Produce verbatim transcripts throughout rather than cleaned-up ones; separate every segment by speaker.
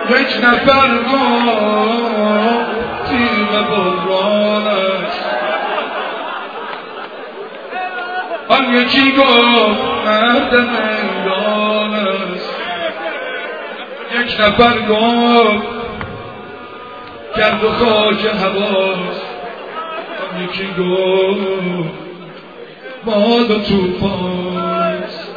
Speaker 1: یک نفر گفت تیغ بران است، آن یکی گفت مرد میدان است. یک نفر گفت گرد و خاک هواست، آن یکی گفت باد و توفان است.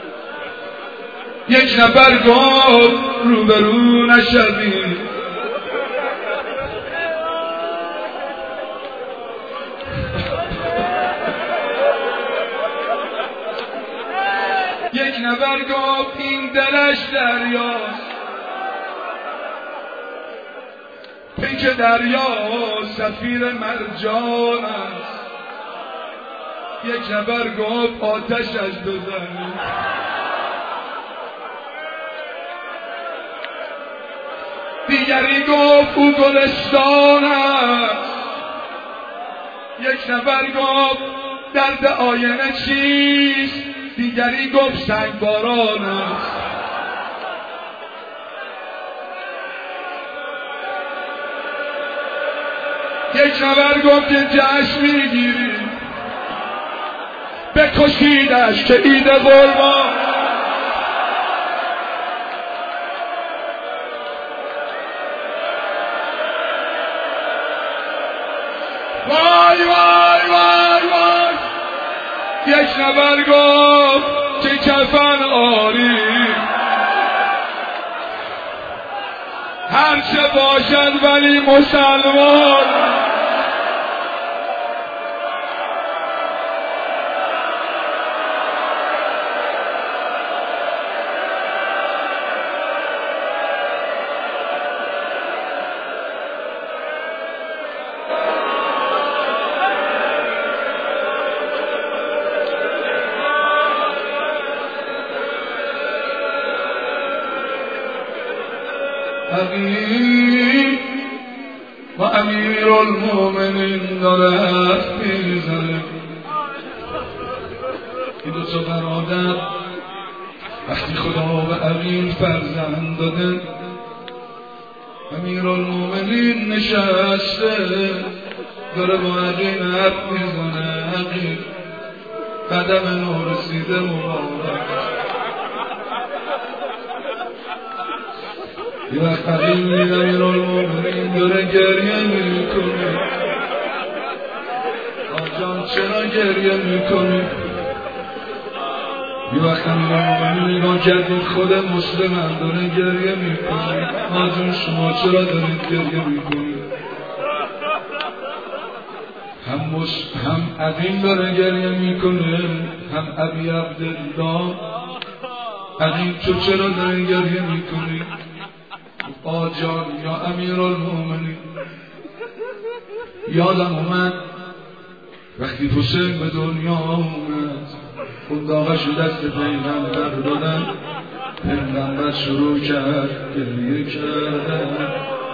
Speaker 1: یک نفر گفت روبرو نشوی، یک نفر گفت این دلش دریاست، پیک دریا سفیر مرجان است. یک نفر گفت آتشش بزن، دیگری گفت او گلستان است. یک نفر گفت درد آینه چیست، دیگری گفت سنگ باران است. یک نفر گفت که جشن میگیری، بکشیدش که عید قربان. وای وای وای وای. یک نفر گفت که کفن آری، هرچه باشد ولی مسلمان. عقیل و امیر المومنین داره حرف میزنه. این دو تا برادر وقتی خدا به عقیل فرزند داده، امیر المومنین نشسته داره با عقیل حرف میزنه. عقیل قدم نو رسیده مبارک. یه وقت عقیل میگه امیر المومنین داره گریه میکنه. آجان چرا گریه میکنی؟ یه وقت امیر المومنین نگاه کردید خود مسلم هم داره گریه میکنه. آجان شما چرا دارید گریه میکنید؟ هم مس... هم عقیل داره گریه میکنه، هم ابی عبدالله. عقیل تو چرا داری گریه میکنی؟ آجان یا امیر المومنین، یادم اومد وقتی حسین به دنیا اومد، اون داغشو دست پیغمبر دادن، پیغمبر شروع کرد گریه کردن.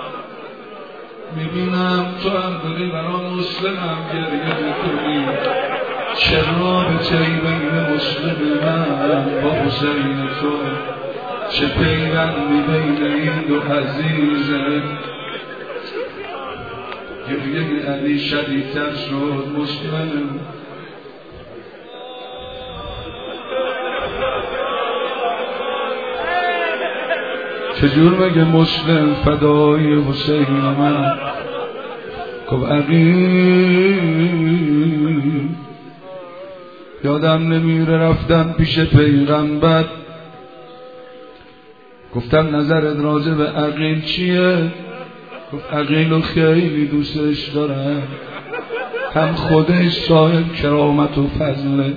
Speaker 1: میبینم تو هم داری برای مسلم هم گریه میکنی. چه رابطه ای بین مسلم من با حسین تو؟ چه پیوندی بین این دو عزیزه؟ گریه علی شدیدتر شد. مسلم چجور مگه مسلم فدای حسین من؟ گفت عقیل یادم نمیره رفتم پیش پیغمبر، گفتم نظرت راجع به عقیل چیه؟ گفت عقیل خیلی دوستش دارم، هم خودش صاحب کرامت و فضله،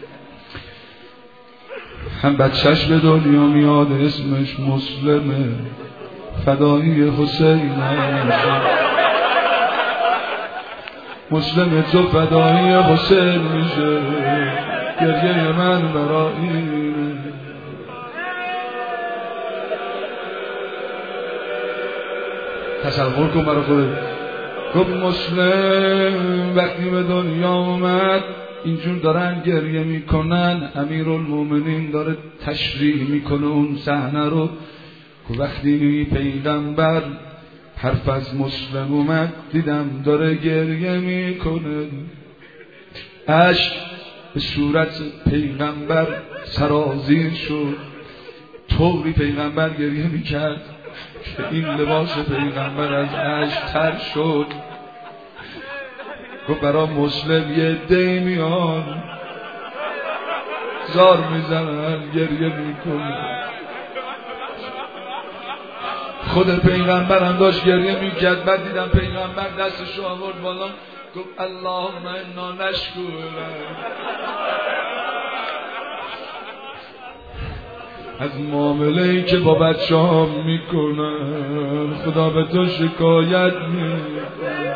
Speaker 1: هم بچهش به دنیا میاد اسمش مسلمه، فدایی حسین مسلم تو فدایی حسین میشه. گریه من برای اینه. تصور کن برای خودت. گفت مسلم وقتی به دنیا اومد اینجور دارن گریه میکنن، امیر المومنین داره تشریح میکنه اون صحنه رو. وقتی پیغمبر حرف از مسلم اومد دیدم داره گریه میکنه، اشک به صورت پیغمبر سرازیر شد، طوری پیغمبر گریه میکرد که این لباس پیغمبر از اشک تر شد. گفت برا مسلم یه دی میان زار میزنن گریه میکنه. خود پیغمبر هم داشت گریه میکرد. بعد دیدم پیغمبر دستشو آورد بالا گفت اللهم انا نشکرک از معامله‌ای که با بچه ها میکنن، خدا به تو شکایت میکنه.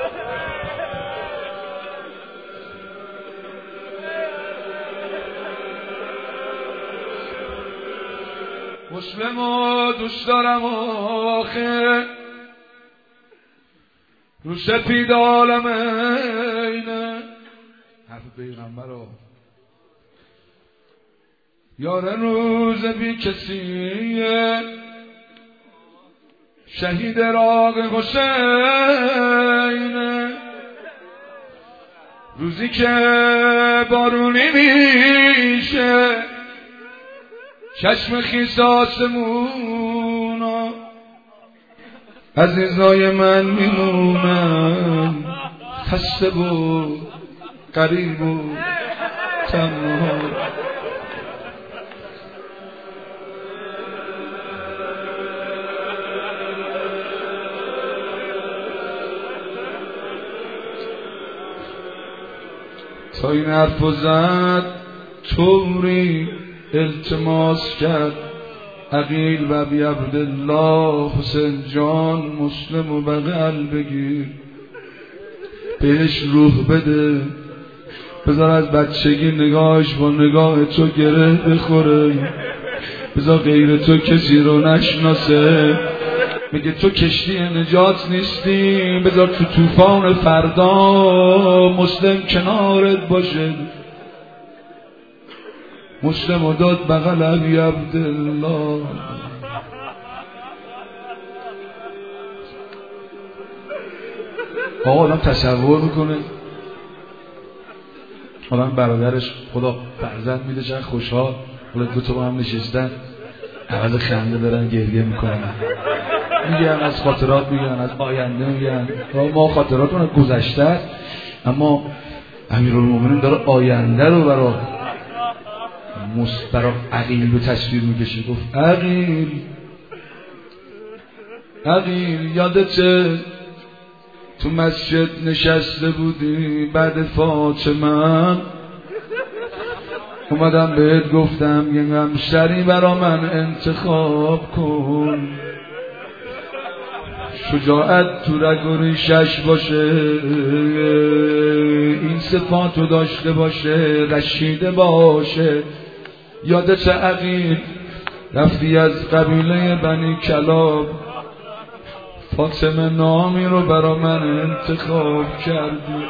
Speaker 1: مسلمو دوست دارم آخه رو سپید عالم اینه حرف پیغمبر رو یار روز بی کسیه شهید راق حسینه، روزی که بارونی میشه چشم خیس آسمونا عزیزای من میمونن خسته و غریب و تنها. تا این حرف زد طوری التماس کرد عقیل و ابی عبدالله حسین جان مسلم و بغل بگیر، بهش روح بده، بذار از بچگی نگاهش با نگاه تو گره بخوره، بذار غیر تو کسی رو نشناسه، میگه تو کشتی نجات نیستی، بذار تو طوفان فردا مسلم کنارت باشه. مسلم و داد بغل ابی عبدالله. آقا آدم تصور میکنه آدم برادرش خدا فرزند میده چند خوشحال، حالا دو تا با هم نشستن عوض خنده دارن گریه میکنن، میگن از خاطرات، میگن از آینده، میگن ما خاطرات اون گذشته است، اما امیرالمومنین داره آینده رو برای مسترا عقیل به تصویر میکشه. گفت عقیل عقیل یادته تو مسجد نشسته بودی بعد فاطمه، اومدم بهت گفتم یه همسری برا من انتخاب کن، شجاعت تو رگ و ریشش باشه، این صفاتو داشته باشه، رشیده باشه. یادت عقیل رفتی از قبیله بنی کلاب فاطمه نامی رو برا من انتخاب کردی،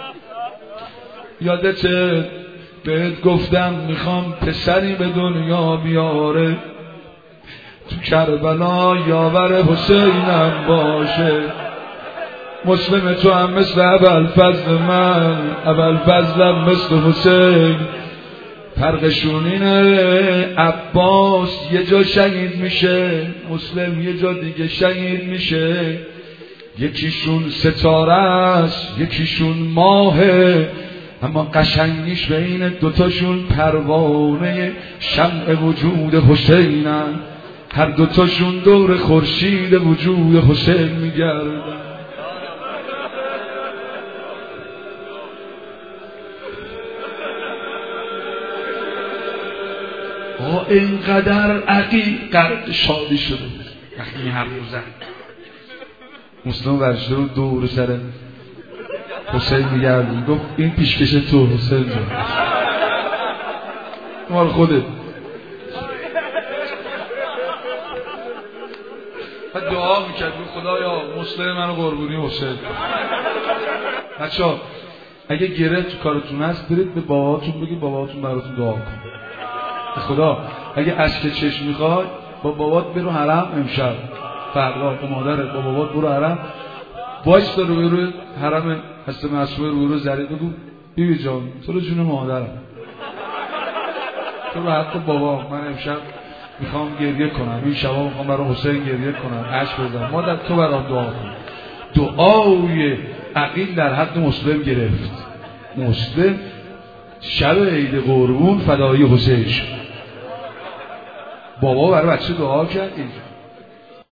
Speaker 1: یادت بهت گفتم میخوام پسری به دنیا بیاره تو کربلا یاور حسینم باشه. مسلم تو هم مثل ابوالفضل من، ابوالفضلم مثل حسین، فرقشون اینه عباس یه جا شهید میشه، مسلم یه جا دیگه شهید میشه، یکیشون ستاره است یکیشون ماهه، اما قشنگیش بین دوتاشون پروانه شمع وجود حسینن، هر دوتاشون دور خورشید وجود حسین میگردن. آه اینقدر عقیل قرد شادی شده وقتی این حرف رو زد. مسلم ورشته رو دور سر حسین میگردی، گفت این پیشکش تو حسین جان مال خودت. و دعا میکرد خدایا مسلم منو قربونی حسین. بچه‌ها اگه گره تو کارتون هست برید به باباتون بگید باباتون براتون دعا کن. خدا اگه اشک چشم میخواد با بابات برو حرم امشب، فردا با مادرت با بابات برو حرم، وایستا رو برو حرم حضرت معصومه رو برو زری بگو بیبی جان تو رو جون مادرم، تو رو حق بابا، من امشب میخوام گریه کنم، این شبا میخوام برای حسین گریه کنم، اشک بزنم، مادر تو برام دعا کن. دعای عقیل در حق مسلم گرفت. مسلم شب عید قربون فدایی حسین شد. بابا برای بچه دعا کرد اینجا.